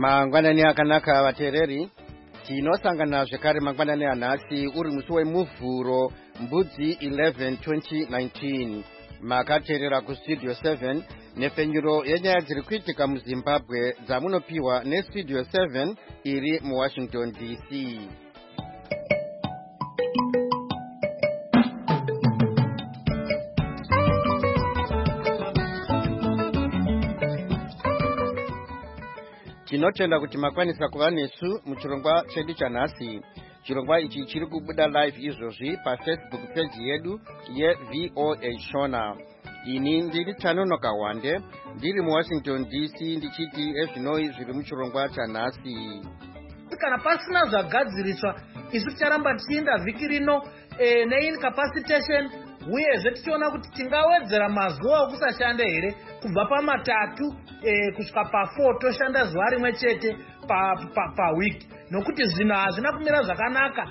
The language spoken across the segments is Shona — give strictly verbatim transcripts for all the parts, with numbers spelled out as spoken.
Mangwanani akanaka vateereri, tinosangana zvekare mangwanani anhasi uri musi wemuvhuro mbudzi eleven twenty nineteen. Makateerera kustudio seven nepfenyuro yenyaya dziri kuitika muZimbabwe dzamunopiwa nestudio seven iri muWashington D C. Tinotenda kuti makwanisa kuva nesu muchirongwa chedu chanhasi. Chirongwa ichi chiri kubuda live izvozvi paFacebook page yedu yeV O A Shona. Ini ndiri Tanonoka Wande, ndiri muWashington D C ndichiti ezvinoi zviri muchirongwa chanhasi. Kana pasina zvagadziriswa isu ticharamba tichienda vhiki rino e, neincapacitation uyezve tichiona kuti tingawedzera mazuva okusashanda here kubva pamatatu e, kusvika pafour toshanda zuva rimwe chete pawiki pa, pa nokuti zvinhu hazvina kumira zvakanaka.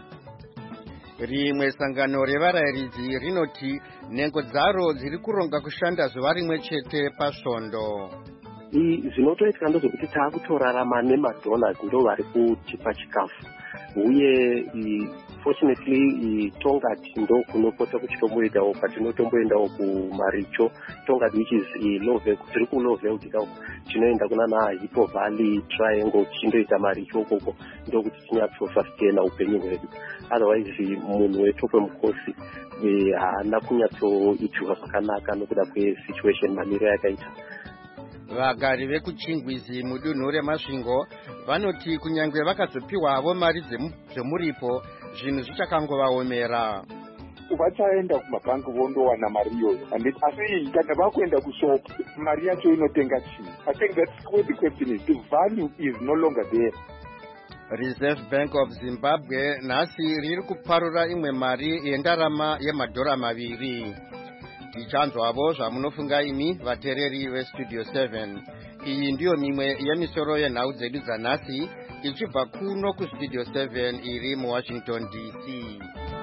Rimwe sangano revarayiridzi rinoti nhengo dzaro dziri kuronga kushanda zuva rimwe chete pasvondo. Zvinotoitika ndezvekuti taakutorarama nemadolars ndo vari kutipa chikafu uye fortunately tongati ndo kunopota kuchitomboendawo patinotomboendawo kumaricho tongati which is love tiri kulove kudika tinoenda kuna naHippo Valley Triangle tichindoita maricho ukoko ndokuti tinyatsosustain upenyu hwedu. Otherwise munhu wetope mukosi haana kunyatsoitirwa zvakanaka nokuda kwesituation mamiro yakaita. Vagari vekuchingwizi mudunhu remasvingo vanoti kunyange vakazopiwawo mari dzemuripo zvinhu zvichakangovaomera. Vachaenda kumabhanki vondowana mari iyoyo asi kana vakuenda kushopu mari yacho inotenga chii? I think that's what the question is. The value is no longer there. Reserve Bank of Zimbabwe nhasi riri kuparura imwe mari yendarama yemadhora maviri. Tichanzwavo zvamunofunga imi vateereri vestudio seven. Iyi ndiyo mimwe yemisoro yenhau dzedu dzanhasi ichibva kuno kustudio seven iri muWashington D C.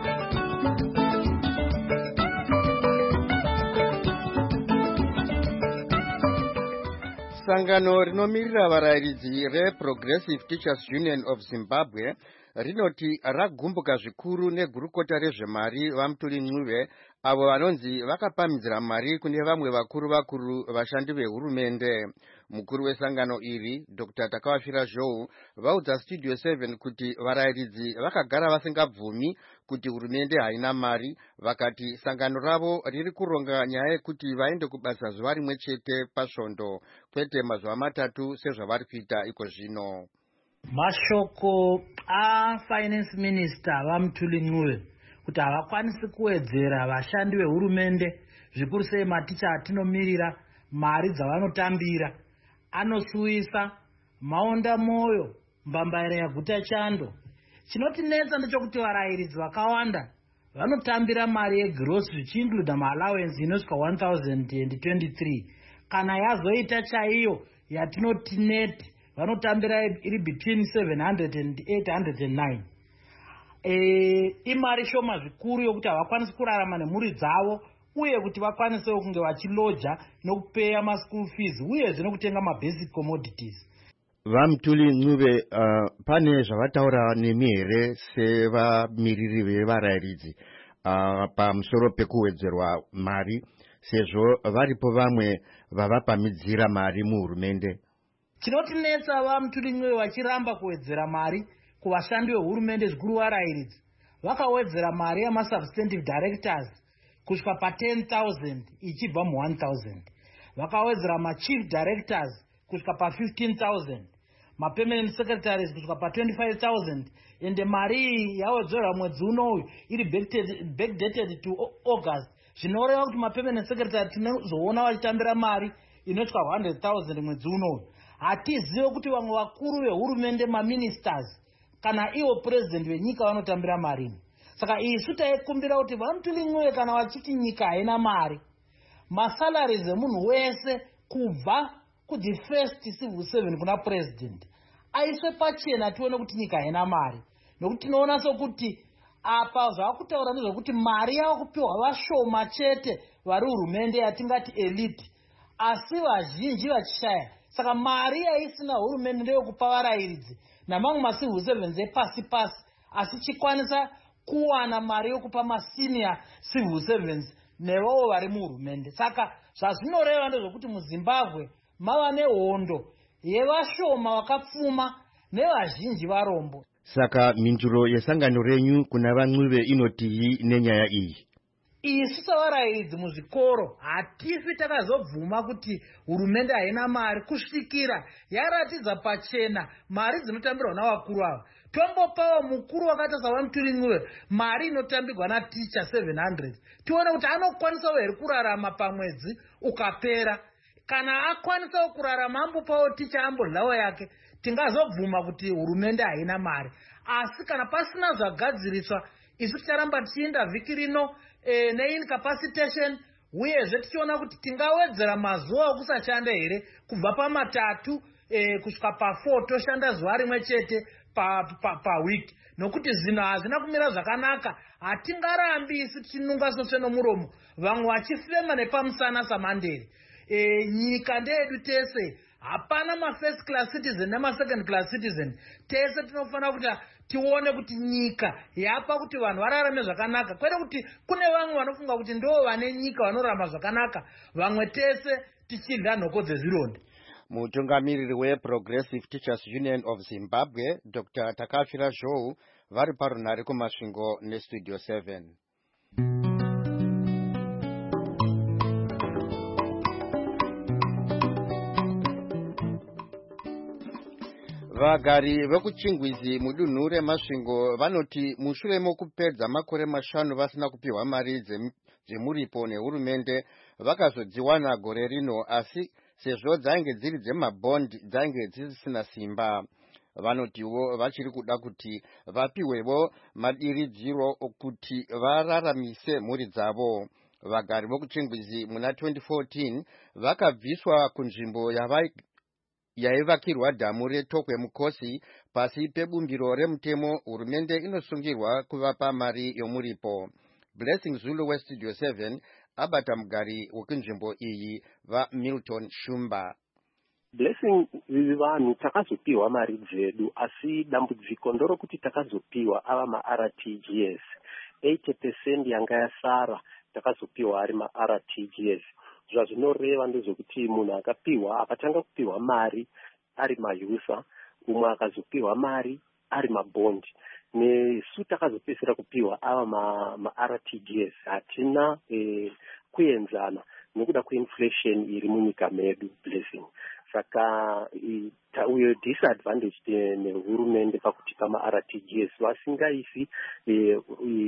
Sangano rinomirira varayiridzi reProgressive Teachers Union of Zimbabwe rinoti ragumbuka zvikuru negurukota rezvemari vaMutuli Ncube avo vanonzi vakapamhidzira mari kune vamwe vakuru vakuru vashandi vehurumende. Mukuru wesangano iri Doctor Takawafira Zhou vaudza studio seven kuti varayiridzi vakagara vasingabvumi kuti hurumende haina mari, vakati sangano ravo riri kuronga nyaya yekuti vaende kubasa zuva rimwe chete pasvondo kwete mazuva matatu sezvavari kuita iko zvino. Mashoko aFinance Minister vaMutuli Ncube kuti havakwanisi kuwedzera vashandi vehurumende zvikuru sei maticha atinomirira mari dzavanotambira anosuwisa maonda moyo mbambaira yaguta chando. Chinotinetsa ndechekuti varayiridzi vakawanda vanotambira mari yegross zvichiincluda maallowance inosvika one thousand twenty-three kana yazoita chaiyo yatinoti net vanotambira iri between seven hundred and eight hundred nine. E, imari shoma zvikuru yokuti havakwanisi kurarama nemhuri dzavo uye kuti vakwanisewo kunge vachiloja nokupeya maschool fees uyezve nokutenga mabasic commodities. VaMutuli Ncube uh, pane zvavataura nemi here sevamiriri vevarayiridzi uh, pamusoro pekuwedzerwa mari sezvo varipo vamwe vavapamhidzira mari muhurumende? Chinotinetsa vaMutuli Ncube vachiramba kuwedzera mari kuvashandi vehurumende zvikuru varayiridzi vakawedzera mari yamasubstantive directors kusvika pa-ten thousand ichibva mu-one thousand. Vakawedzera machief directors kusvika pa-fifteen thousand, mapermanent secretaries kusvika pa-twenty-five thousand, ende mari iyi yawedzerwa mwedzi unoyu iri backdated to August. Zvinoreva kuti mapermanent secretary tinozoona vachitambira mari inosvika one hundred thousand mwedzi unoyu. Hatizive kuti vamwe vakuru vehurumende maministers kana iwo president wenyika vanotambira marini. Saka isu taikumbira kuti vaMutuli Ncube kana vachiti nyika haina mari, masalaries emunhu wese kubva kudhi first civil servant kuna president aiswe pachena tione kuti nyika haina mari. Nokuti tinoona sokuti apa zvakutaura ndezvekuti mari yava kupiwa vashoma chete vari hurumende yatingati elite, asi vazhinji vachishaya saka mari yaisina hurumende ndeyekupa varayiridzi namamwe macivil servants epasi pasi, asi chikwanisa kuwana mari yokupa masenior civil servants nevowo vari muhurumende. Saka zvazvinoreva ndezvokuti muzimbabwe mava nehondo yevashoma vakapfuma nevazhinji varombo. Saka mhinduro yesangano renyu kuna vaNcuve inotii nenyaya iyi? Isu savarayiridzi muzvikoro hatifi takazobvuma kuti hurumende haina mari kusvikira yaratidza pachena mari dzinotambirwa navakuru ava. Tombopawo mukuru wakaita saVamutuli mari inotambirwa naticha seven hundred, tione kuti anokwanisawo here kurarama pamwedzi ukapera. Kana akwanisawo kurarama ambopawo ticha ambodlawo yake, tingazobvuma kuti hurumende haina mari. Asi kana pasina zvagadziriswa, isu ticharamba tichienda vhiki rino e, neincapacitation, uyezve tichiona kuti tingawedzera mazuva okusashanda here kubva pamatatu e, kusvika pafour toshanda zuva rimwe chete pawiki, nokuti zvinhu hazvina kumira zvakanaka. Hatingarambi isu tichinunga sosve nomuromo, vamwe vachifema nepamusana samandere. E, nyika ndeyedu tese, hapana mafirst class citizen nemasecond class citizen. Tese tinofanira kuti tione kuti nyika yapa kuti vanhu vararame zvakanaka, kwete kuti kune vamwe vanofunga kuti ndo vane nyika vanorarama zvakanaka, vamwe tese tichidya nhoko dzezvironda. Mutungamiriri weProgressive Teachers Union of Zimbabwe, Doctor Takafira Zhou, vari parunhare kumasvingo nestudio seven. Vagari vekuchingwizi mudunhu remasvingo vanoti mushure mokupedza makore mashanu vasina kupiwa mari dzemuripo nehurumende vakazodziwana gore rino, asi sezvo dzainge dziri dzemabhondi dzainge dzisisina simba. Vanotiwo vachiri kuda kuti vapiwewo madiridziro okuti vararamise mhuri dzavo. Vagari vekuchingwizi muna twenty fourteen vakabviswa kunzvimbo yavai yaivakirwa dhamu retokwe mukosi pasi pebumbiro remutemo. Hurumende inosungirwa kuvapa mari yomuripo. Blessing Zulu westudio seven abata mugari wekunzvimbo iyi vaMilton Shumba. Blessing, vanhu takazopiwa mari dzedu, asi dambudziko ndorokuti takazopiwa ava ma-R T G S eighty percent yanga yasara takazopiwa ari ma-R T G S. Zvazvinoreva ndezvekuti munhu akapiwa akatanga kupiwa mari ari mayusa, umwe akazopiwa mari ari mabondi, nesu takazopedzera kupiwa ava ma-R T G S. Hatina eh, kuenzana nokuda kweinflation iri munyika medu. Blessing, saka uyo disadvantage nehurumende pakutipa ma-R T G S vasingaisi eh,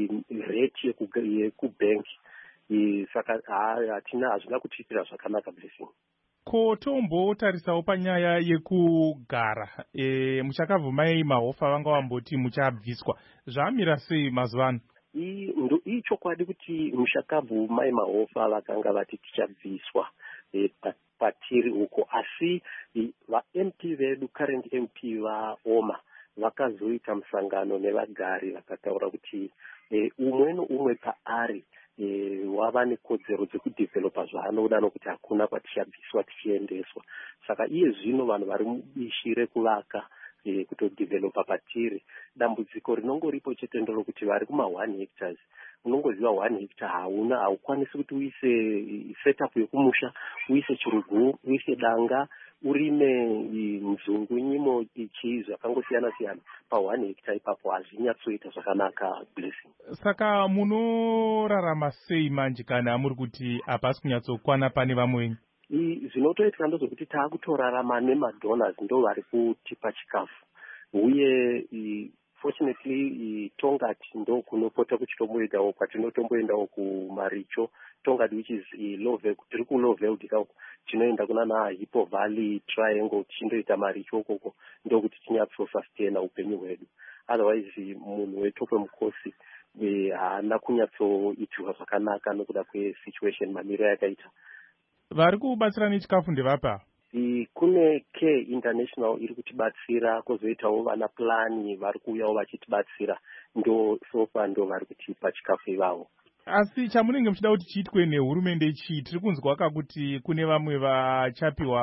rate yekubanki. Saka hatina hazvina kutiitira zvakanaka. Blessing, ko tombotarisawo panyaya yekugara e, muchakabvumai mahofa vanga vamboti muchabviswa, zvamira sei mazuva ano? Ichokwadi kuti muchakabvumai mahofa vakanga vati tichabviswa e, patiri uko, asi va-M P vedu, current M P vaoma vakazoita musangano nevagari vakataura kuti e, umwe noumwe paari E, wava nekodzero dzekudhivhelopa zvaanoda nokuti hakuna kwatichabviswa tichiendeswa. Saka iye zvino vanhu vari mubishi rekuvaka e, kutodhivhelopa patiri. Dambudziko rinongoripo chete ndorokuti vari kuma one hectares, unongoziva one hectare hauna, haukwanisi kuti uise setup yokumusha, uise chirugu, uise danga, urime mzungu, nyimo, ichi zvakangosiyana siyana pa one hectare ipapo hazvinyatsoita zvakanaka. Blessing, saka munorarama sei manje kana muri kuti hapasi kunyatsokwana pane vamwe venyu? Zvinotoitika ndozvokuti taakutorarama nemadonors, ndo vari kutipa chikafu, uye fortunately Tongati ndo kunopota kuchitomboendawo kwatinotomboendawo kumaricho. Tongati which is Lowveld, tiri kuLowveld ikako, tinoenda kuna na Hippo Valley Triangle tichindoita maricho ukoko, ndokuti tinyatsosustaina upenyu hwedu. Otherwise munhu wetokwe mukosi haana kunyatsoitirwa zvakanaka nokuda kwesituation mamiro yakaita. Vari kubatsira nechikafu ndevapa? Kune Care International iri kutibatsira, kozoitawo vana plani vari kuuyawo vachitibatsira, ndo sofa ndo vari kutipa chikafu ivavo. Asi chamunenge muchida kuti chiitwe nehurumende chii? Tiri kunzwa kakuti kune vamwe vachapiwa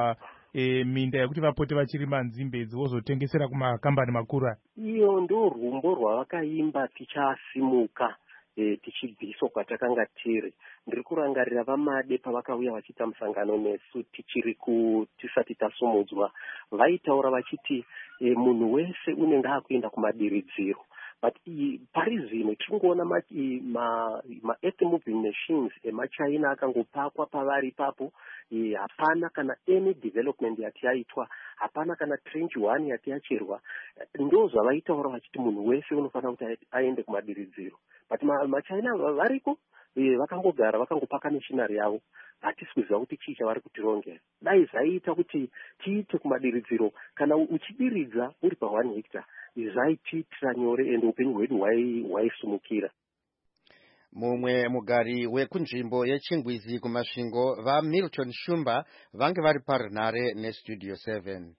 e, minda yekuti vapote vachirima nzimbe idzi vozotengesera kumakambani makuru aya. Iyo ndo rumbo rwavakaimba tichasimuka e, tichibviswa kwatakanga tiri. Ndiri kurangarira vamade pavakauya vachiita musangano nesu tichiri ku tisati tasumudzwa, vaitaura vachiti e, munhu wese unenge akuenda kumadiridziro. But pari zvino tiri kuona ma-earth moving machines emachina akangopakwa pavari ipapo. Hapana kana any development yati yaitwa, hapana kana trench one yati yachirwa. Ndo zvavaitaura vachiti munhu wese unofanira kuti aende kumadiridziro. But machina variko vakangogara vakangopaka mishinari yavo, hatisi kuziva kuti chii chavari kutirongera. Dai zvaita kuti tiite kumadiridziro, kana uchidiridza uri pa one hectare zvaitiitira nyore ende upenyu hwedu hwaisumukira. Mumwe mugari wekunzvimbo yeChingwizi kumasvingo vaMilton Shumba vange vari parunhare neStudio seven.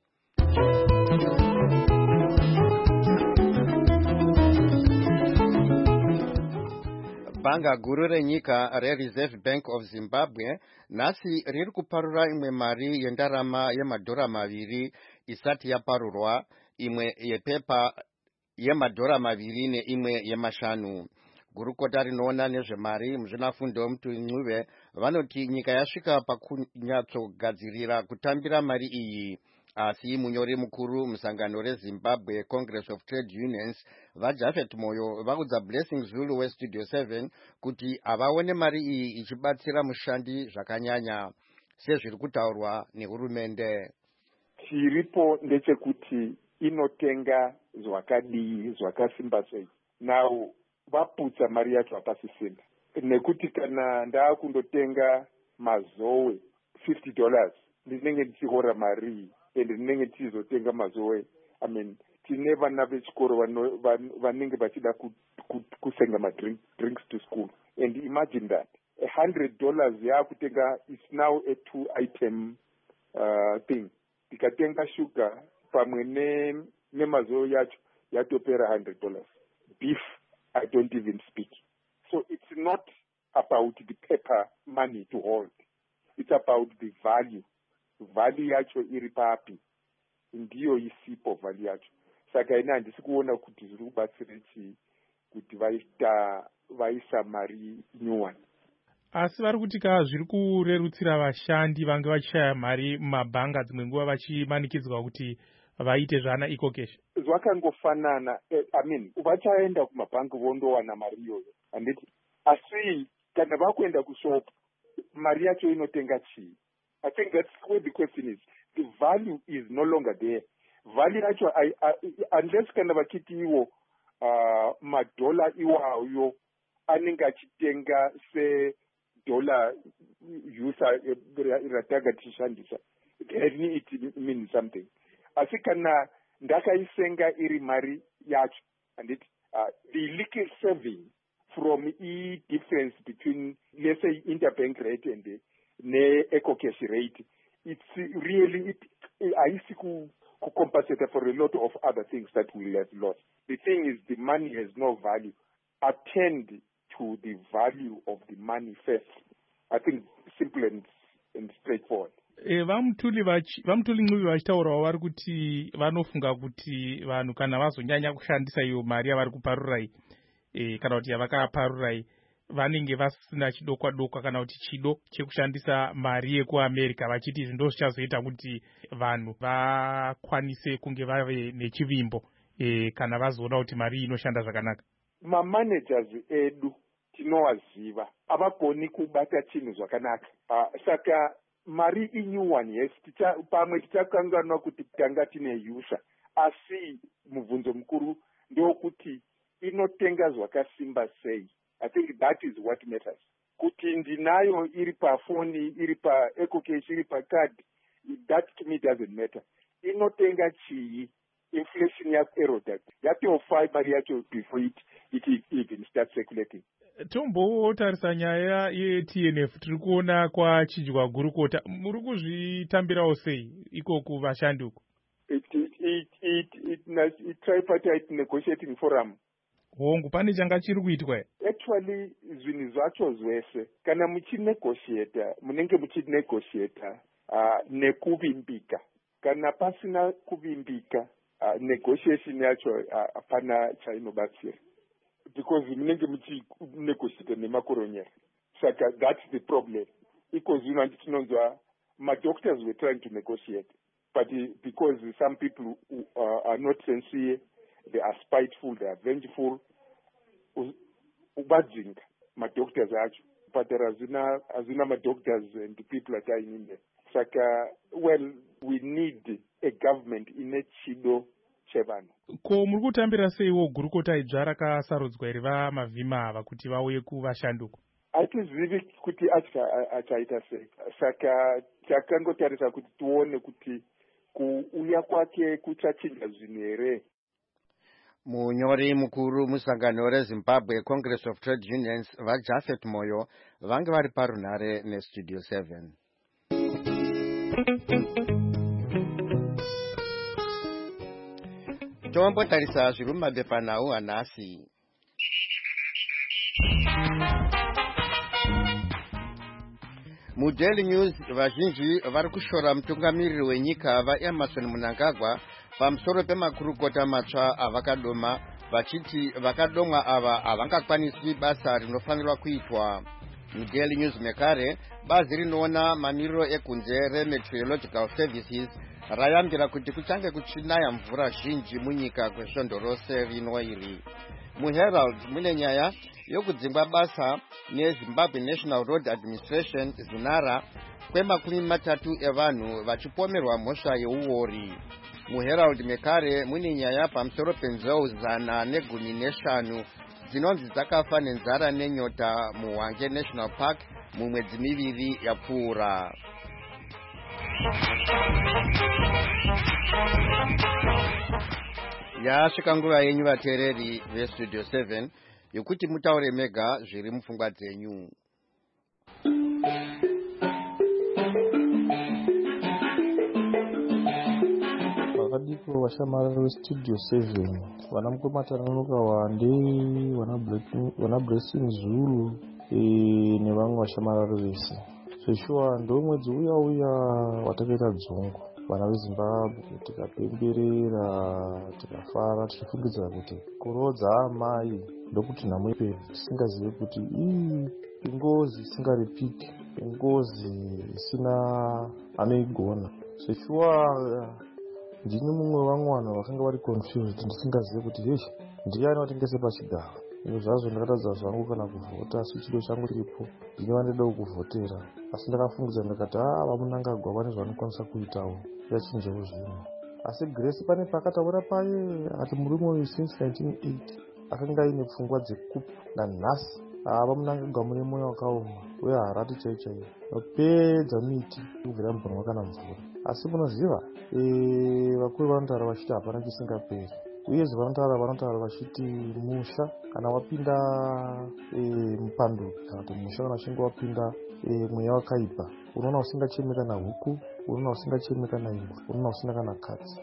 Bhanga guru renyika reReserve Bank of Zimbabwe nhasi riri kuparura imwe mari yendarama yemadhora maviri isati yaparurwa, imwe yepepa yemadhora maviri neimwe yemashanu. Gurukota rinoona nezvemari muzvinafundo Muthuncube vanoti nyika yasvika pakunyatsogadzirira kutambira mari iyi. Asi munyori mukuru musangano reZimbabwe Congress of Trade Unions vaJafet Moyo vaudza Blessing Zulu weStudio seven kuti avaone mari iyi ichibatsira mushandi zvakanyanya sezviri kutaurwa nehurumende. Chiripo ndechekuti inotenga zvakadii zvakasimba sei. Now vaputsa mari yacho hapasisina, nekuti kana ndaa kundotenga mazowe fifty dollars ndinenge ndichihora mari ende ndinenge ndichizotenga mazowe. I mean tine vana vechikoro vanenge vachida kusenga madrinks to school, and imagine that a hundred dollars yakutenga is now a two item uh, thing. Tikatenga sugar pamwe nemazowe yacho yatopera one hundred dollars. Beef I don't even speak. So it's not about the paper money to hold. It's about the value. Value yacho iri papi. Ndiyo isipo value yacho. Saka ina handisi kuona kuti zviri kubatsira chii kuti vaita vaisa mari nyuwani. Asi vari kuti ka zviri kurerutsira vashandi vange vachishaya mari mumabhanga dzimwe nguva vachimanikidzwa kuti vaite zvana iko keshe. Zvakangofanana, I mean, vachaenda kumabhangi vondowana mari iyoyo. Handiti, asi kana vakuenda kushop, mari yacho inotenga chii? I think that's where the question is. The value is no longer there. Value yacho, I, I, unless kana vachiti iwo uh, madola iwayo anenge achitenga se dollar user rataga tishandisa, then it means something. Asi kana ndakaisenga iri mari yacho, and it uh, the leakage saving from e difference between, let's say, interbank rate and the ne eco cash rate, it's really it I see to compensate for a lot of other things that we have lost. The thing is, the money has no value. Attend to the value of the money first. I think simple and, and straightforward. E, vamutuli Ncube vachitaurawo vari kuti vanofunga kuti vanhu kana vazonyanya kushandisa iyo mari yavari kuparurai, e, kana kuti yavakaparurai, vanenge vasina chidokwa dokwa kana kuti chido chekushandisa mari yekuAmerica, vachiti izvi ndo zvichazoita kuti vanhu vakwanise kunge vave nechivimbo e, kana vazoona kuti mari inoshanda zvakanaka. Mamanagers edu tinowaziva avagoni kubata chinhu zvakanaka. Uh, saka mari inyuwani, yes, ticha pamwe tichakanganwa kuti tanga tine user, asi mubvunzo mukuru ndokuti inotenga zvakasimba sei. I think that is what matters. Kuti ndinayo iri pa phone, iri pa ecocash, iri pa card, that to me doesn't matter. Inotenga chii, inflation ya eroded. Yatofa mari yacho before it, it even starts circulating. Tombotarisa nyaya yeT N F tiri kuona kwachinjwa gurukota, muri kuzvitambirawo sei ikoku vashandi uko? It it it it, it, it, it tripartite negotiating forum. Hongu pane changa chiri kuitwa. Actually zvinhu zvacho zvese kana muchinegotiata munenge muchinegotiata uh, nekuvimbika. Kana pasina kuvimbika, uh, negotiation yacho hapana uh, chainobatsira. Because munenge muchinegotiate nemakoronyera. Saka that's the problem. Because you know, tinonzwa my doctors were trying to negotiate, but because some people who, uh, are not sincere, they are spiteful, they are vengeful. Ubadzinga my doctors acho, but there are azina azina my doctors and the people are dying in there. Saka, well, we need a government in a chido chevano. Ko muri kutambira seiwo gurukota idzva rakasarudzwa iri vamavhima ava kuti vauye kuvashanduko? Hatizivi kuti achaita sei. Saka takangotarisa kuti tuone kuti kuuya kwake kuchachinja zvinhu here. Munyori mukuru musangano reZimbabwe Congress of Trade Unions vaJafet Moyo vange vari parunhare neStudio seven. Tombotarisa zviri mumapepanhau hanhasi. MuDaily News vazhinji vari kushora mutungamiriri wenyika vaEmerson Mnangagwa pamusoro pemakurukota matsva avakadoma vachiti vakadomwa ava havangakwanisi basa rinofanirwa kuitwa. MuDaily News mekare bazi rinoona mamiriro ekunze reMeteorological Services rayambira kuti kuchange kuchinaya mvura zhinji munyika kwesvondo rose rino iri. MuHerald mune nyaya yokudzingwa basa neZimbabwe National Road Administration ZINARA kwemakumi matatu evanhu vachipomerwa mhosva yeuori. MuHerald mekare mune nyaya pamusoro penzou zana negumi neshanu dzinonzi dzakafa nenzara nenyota muHwange National Park mumwedzi miviri yapfuura. Yasvika nguva yenyu vateereri veStudio seven yokuti mutaure mega zviri mupfungwa dzenyu. Vakadiko vashamarari veStudio seven, vana Mukwematananuka Wande, vana Blessing Zulu nevamwe vashamarari vese. Zveshuwa ndo mwedzi uya uya watakaita dzungu vana veZimbabwe, tikapemberera tikafara tichifungidzira kuti kurodza amai ndokuti nhamo ipe tisingazive kuti ii ingozi isingaripiki, ingozi isina anoigona. Zveshuwa ndini mumwe vamwana vakanga vari confused, ndisingazive kuti heshi ndiani watengese pachigaro. Ino zvazvo ndakatadza zvangu kana kuvhota, asi chido changu chiripo ndine vandoda kukuvhotera, asi ndakafungidza ndakati ah vaMnangagwa vane zvanokwanisa kuitawo yachinjewo zvino. Asi Grace pane pakataura paye ati murume uyu since nineteen eighty akanga aine pfungwa dzekupa nanhasi ah vaMnangagwa mune mwoyo wakaoma uye harati chaiyo chaiyo nopedza miti kubvira mubhonwa kana mvura. Asi munoziva vakuru vanotaura vachiti hapana chisingaperi, uyezve vanotaura vanotaura vachiti musha kana wapinda mupanduki kana kuti musha kana uchinge wapinda mweya wakaipa, unoona usingachemi kana huku, unoona usingachemi kana imbwa, unoona usina kana katsi.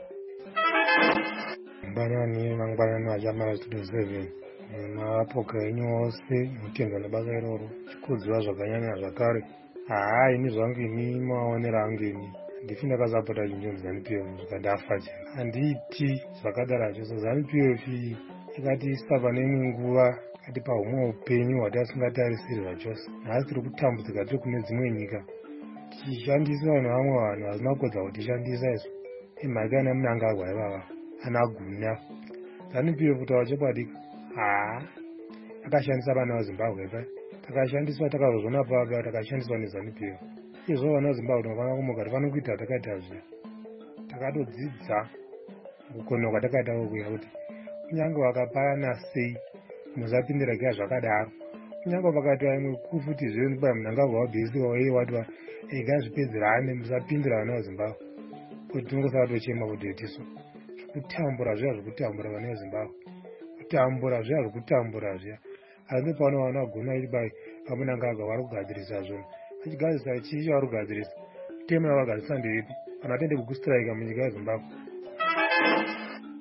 Mangwanani mangwanani vachamara Studio seven nemapoka enyu ose mutendwa nebasa iroro chikudziwa zvakanyanya zvakare. Haa ini zvangu ini maonera angu ini ndifi ndakasapota chinjonzi ZANU-P F zvikandafa chena handiti zvakadara chose. ZANU-P F ikatiisa pane imwe nguva ikatipa humwe upenyu hwatasingatarisiri zvachose. Nhasi tiri kutambudzika tiri kune dzimwe nyika tichishandiswa nevamwe vanhu vasina kukodza kutishandisa isu. Imhaka yana Mnangagwa ivava ana guna. ZANU-P F kutaura chokwadi haa takashandisa vana veZimbabwe pa takashandiswa takazozvona papa takashandiswa neZANU-P F. Izvo vana veZimbabwe tinofanira kumuka tifana kuita takaita zve takatodzidza kukona kwatakaita kukuya kuti kunyange vakapayana sei musapindira kuya zvakadaro. Kunyange vakati imwe kufuti zvenyu pa Mnangagwa wabhesiwa wei wati ngazvipedzerane musapindira vana veZimbabwe kuti tingosara tochema kuti tisu kutambura zviya zvekutambura vana veZimbabwe, kutambura zviya zvekutambura zviya. Asi pano vana vagona iri bai vaMnangagwa vari kugadzirisa zvinhu vachigadzirisa chii chavari kugadzirisa. Tema yavagadzirisa ndeipi kana atende kukustrike munyika yeZimbabwe.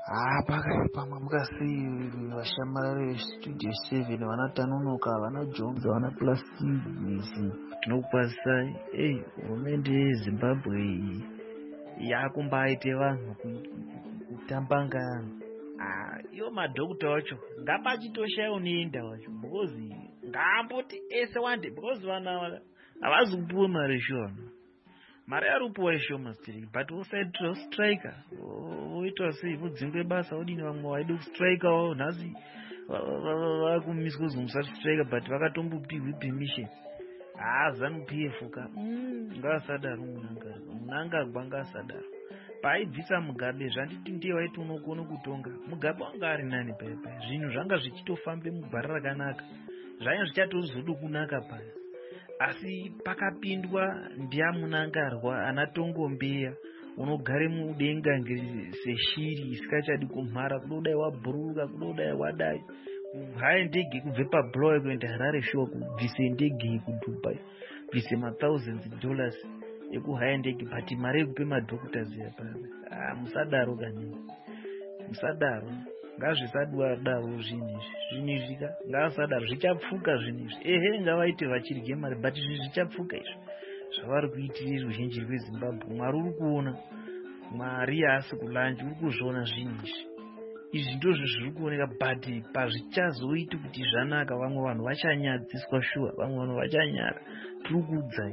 Ah, pakati pamwe mukasi vashamarari vestudio seven vanatanunuka vana Jones vana Plastic tinokukwazisai. Ei, hurumende yeZimbabwe iyi yakumbaite vanhu kutambanga anhu. Ah, iwo madhokota wacho ngapachitoshaya unoenda wacho because ngaamboti ese wande because vana havazi kupuwe mari shoma. Mari yarupuwa ishoma still but wosaitira striker woitwa sei vodzingwe basa odini vamwe vaide kustrikawo nhasi vakumiswa kuzi musati striker but vakatombopiwe permission. Ah, ZANU P F ka ngaasadaro munangagwa ngaasadaro paaibvisa Mugabe zvanditi ndiye waiti unokone kutonga Mugabe wanga ari nani pepe zvinhu zvanga zvichitofambe mugwara rakanaka zvanga zvichatozodo kunaka paya asi pakapindwa ndiamunangarwa ana Tongombeya unogare mudenga seshiri isikachadi kumhara kudodai wabhururuka kudodai wadai kuhaya ndege kubve paBulawayo kuenda Harare shuwa kubvise ndege kuDubai bvise ma thousands dollars ekuhaya ndege but mari yekupe madhokota ziya paya. Ah, musadaro kani musadaro ngazvisadwa daro zvinhu zvinhu zvika ngavasadaro zvichapfuka zvinhu izvi ehe ngavaite vachirye mari but zvichapfuka izvi zvavari kuitira ruzhinji rweZimbabwe. Mwari uri kuona mari yaasi kulanje uri kuzviona zvinhu izvi izvi ndozvo zviri kuoneka but pazvichazoiti kuti zvanaka vamwe vanhu vachanyadziswa shuwa vamwe vanhu vachanyara tiri kuudzai.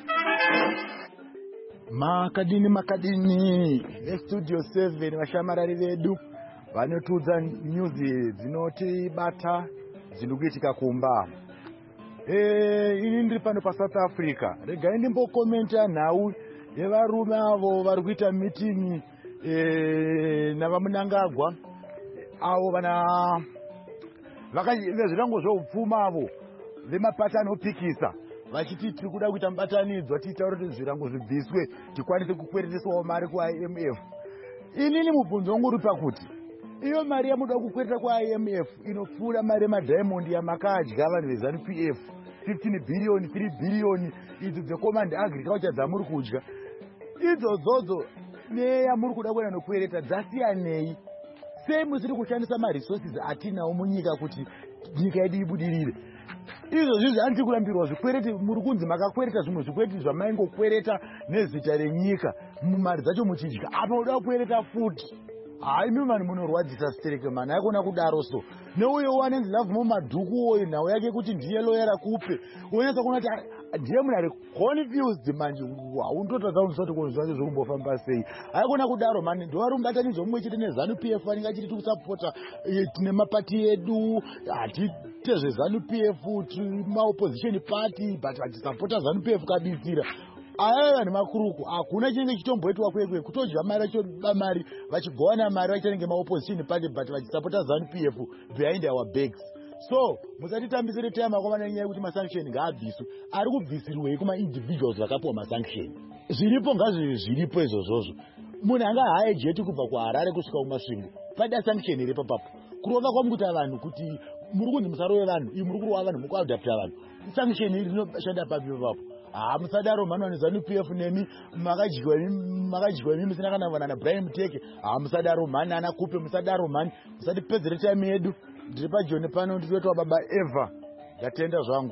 Makadini makadini vestudio seven vashamarari vedu vanotiudza nyuzi dzinotibata zviri kuitika kumba. Eh, ini ndiri pano paSouth Africa. Regai ndimbokomenta nhau yevarume avo vari kuita meeting eh, navamunangagwa avo vana vezvirango zveupfuma avo vemapatani opikisa vachiti tiri kuda kuita mubatanidzwa tiitaura kuti zvirango zvibviswe tikwanise kukwereteswawo mari kuI M F. Inini mubvunzo wangu uri pakuti iyo mari yamuda kukwereta kuI M F inopfuura mari yemadhaimondi yamakadya vanhu veZANU P F fifteen billion three billion idzo dzecommand agriculture dzamuri kudya idzodzo neyamuri kuda kuenda nokwereta dzasiyanei. Sei musiri kushandisa maresources atinawo munyika kuti nyika yedu ibudirire? Izvozvi zvanzi kurambirwa zvikwereti muri kunzi makakwereta zvimwe zvikwereti zvamaingokwereta nezita renyika mumari dzacho muchidya apa uda kukwereta futi. Hai mimi vanhu munorwadzisa stereke mani aikona kudaro so neuyo wanenzi lavhumo madhuku oyo nhau yake kuti ndiye loyera kupe unyatsa kuona kuti ndiye munhu ari confused manje haundotadza unisati kunhu zvacho zvekumbofamba sei. Haikona kudaro mani ndowari mubatanidzwa mumwe chete neZANU P F anenge achiti tikusapota tine mapati edu hatite zveZANU P F tiri maopposition party but hatisapota ZANU P F kabisira. Aya vanhu makuruku hakuna chinenge chitomboitwa kwekwe kutodya mari vachiba mari vachigowana mari vachinenge maopposition party but vachisapota ZANU P F behind our backs. So musatitambisire tema kwavana nenyaya yekuti masanction ngaabviswe. Ari kubvisirwei kuma individuals vakapiwa masanction? Zviripo ngazvive zviripo izvozvozvo. Munhu anga haye jeti kubva kuHarare kusvika kuMasvingo pada sanction iri papapo kurova kwamukuita vanhu kuti muri kunzi musarove vanhu iyi muri kurova vanhu mukuadapta vanhu sanction iri rinoshanda papi papapo. Ah, musadaro mhanwa neZANU P F nemi makadyiwa makadyiwa imi musina kana vanana Brian Muteke. Ah, musadaro mhani ana kupe musadaro mhani musatipedzere time yedu. Ndiri pajoni pano ndinoitwa baba Eva ndatenda zvangu.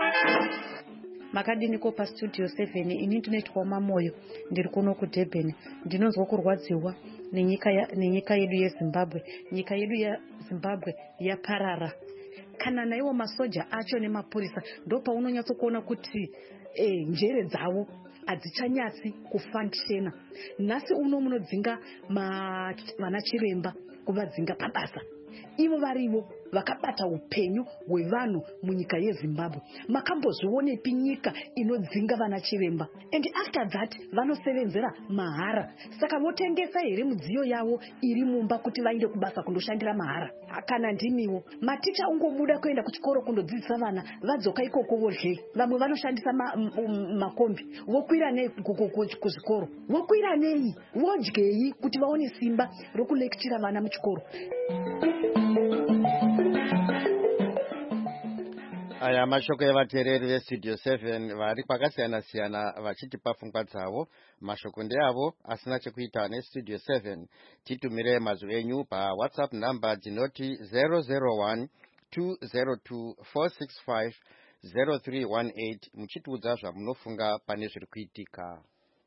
Makadini ko paStudio seven ini ndinoitwa Mamoyo ndiri kuno kuDurban ndinonzwa kurwadziwa nenyika nenyika yedu yeZimbabwe. Nyika yedu yeZimbabwe yaparara kana naiwo masoja acho nemapurisa ndopa unonyatso kuona kuti eh njere dzavo adzichanyatsi kufunctiona. Nhasi uno munodzinga vana chiremba kuvadzinga pabasa ivo varivo vakabata upenyu hwevanhu munyika yeZimbabwe. Makambozvionepi nyika inodzinga vana chiremba? And after that vanosevenzera mahara. Saka votengesa here mudziyo yavo iri mumba kuti vaende kubasa kundoshandira mahara? Kana ndimiwo maticha ungobuda kuenda kuchikoro kundodzidzisa vana vadzoka ikoko vodye. Vamwe vanoshandisa makombi vokwira nei kuzvikoro vokwira nei vodyei kuti vaone simba rokulekitira vana muchikoro. aya mashoko evateereri vestudio seven vari kwakasiyana siyana vachitipa pfungwa dzavo. Mashoko ndeavo asina chekuita nestudio seven. Titumire mazwi enyu pawhatsapp number dzinoti zero zero one two zero two four six five zero three one eight muchitiudza zvamunofunga pane zviri kuitika.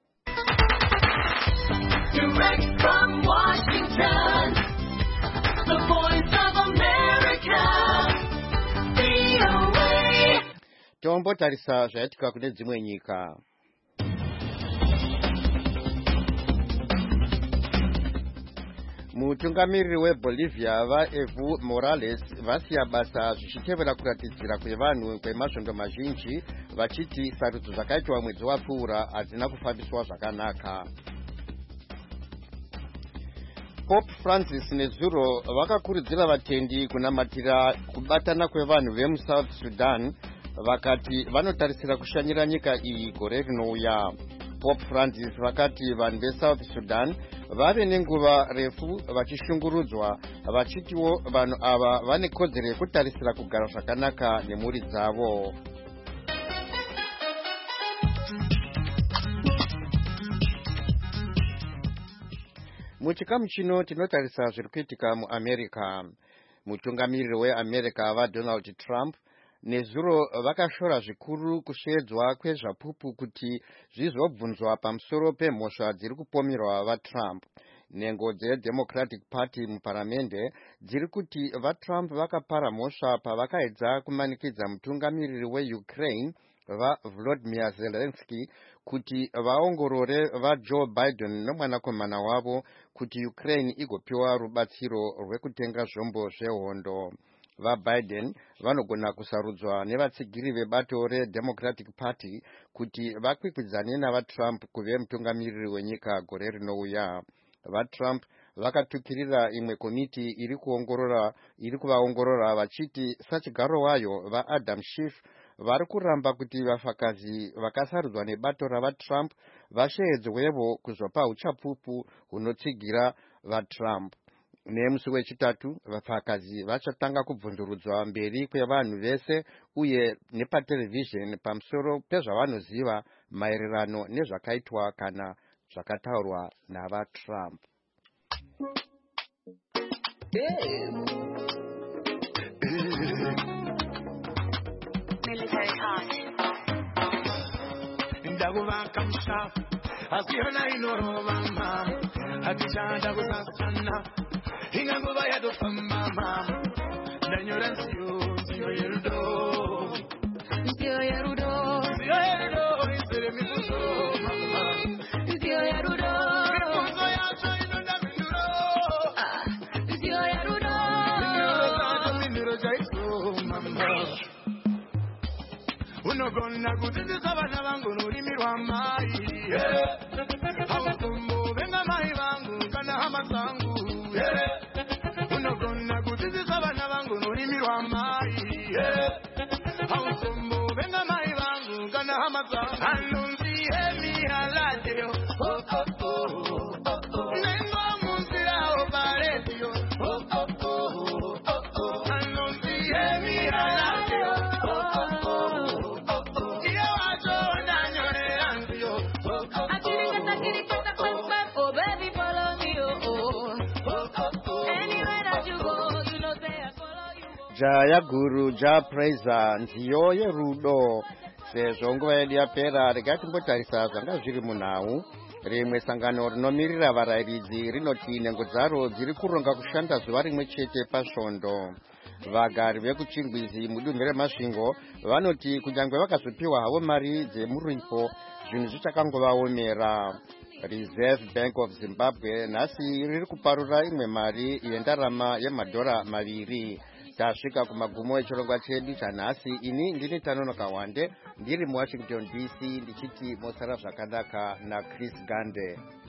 Direct from Washington, the voice of America, V O A. Tombotarisa zvaitika kune dzimwe nyika. Mutungamiriri weBolivia vaEvo Morales vasiya basa zvichitevera kuratidzira kwevanhu kwemasvondo mazhinji vachiti sarudzo dzakaitwa mwedzi wapfuura hadzina kufambiswa zvakanaka. Pope Francis nezuro vakakurudzira vatendi kunamatira kubatana kwevanhu vemuSouth Sudan, vakati vanotarisira kushanyira nyika iyi gore rinouya. Pope Francis vakati vanhu veSouth Sudan vave nenguva refu vachishungurudzwa, vachitiwo vanhu ava vane kodzero yekutarisira kugara zvakanaka nemhuri dzavo. Muchikamu chino tinotarisa zviri kuitika muAmerica. Mutungamiriri weAmerica vaDonald Trump nezuro vakashora zvikuru kusheedzwa kwezvapupu kuti zvizobvunzwa pamusoro pemhosva dziri kupomerwa vaTrump. Nhengo dzeDemocratic Party muparamende dziri kuti vaTrump vakapara mhosva pavakaedza kumanikidza mutungamiriri weUkraine vaVolodymyr Zelensky kuti vaongorore vaJoe Biden nomwanakomana wavo kuti Ukraine igopiwa rubatsiro rwekutenga zvombo zvehondo. VaBiden vanogona kusarudzwa nevatsigiri vebato reDemocratic Party kuti vakwikwidzane navaTrump kuve mutungamiriri wenyika gore rinouya. VaTrump vakatukirira imwe komiti iri kuongorora iri kuvaongorora vachiti sachigaro wayo vaAdam Schiff vari kuramba kuti vafakazi vakasarudzwa nebato ravaTrump vasheedzwevo kuzopa uchapupu hunotsigira vaTrump. Nemusi wechitatu vafakazi vachatanga kubvundurudzwa mberi kwevanhu vese uye nepaterevhizheni pamusoro pezvavanoziva maererano nezvakaitwa kana zvakataurwa navaTrump. Military talk. Ndakuvaka mushafu asiyona inorova hatishanda kusasana inganguva yatofamba mama ndanyora nziyo nziyo yerudo nziyo yerudo nziyo yerudo isere mikuzo mama nziyo yerudo mikuzo yacho inonda minduro nziyo yerudo minduro zacho minduro chaiso mama unogona kudzidzisa vana vangu rurimi rwamai hautombo venga mai vangu kana hama dzangu unogona kudzidzisa vana vangu rurimi rwamai hautombo venga mai vangu kana hama dzangu anonzi hemi haladeo nengo munzirawo paredio anonzi hemi haladeo Jaya Guru Ja Praiser nziyo yerudo. Sezvo nguva yedu yapera, regai timbotarisa zvanga zviri munhau. Rimwe sangano rinomirira varayiridzi rinoti nhengo dzaro dziri kuronga kushanda zuva rimwe chete pasvondo. Vagari vekuchingwizi mudunhu remasvingo vanoti kunyange vakazopiwa havo mari dzemuripo zvinhu zvichakangovaomera. Reserve Bank of Zimbabwe nhasi riri kuparura imwe mari yendarama yemadhora maviri. Tasvika kumagumo echirongwa chedu chanhasi. Ini ndini Tanonoka Wande ndiri muWashington D C ndichiti mosara zvakanaka naChris Gande.